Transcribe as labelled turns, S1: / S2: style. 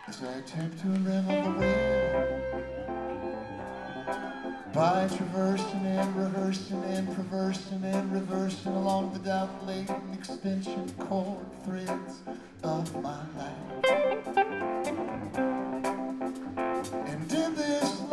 S1: as I attempt to unravel the web by traversing and rehearsing and perversing and reversing along the doubt-laden extension cord threads of my life.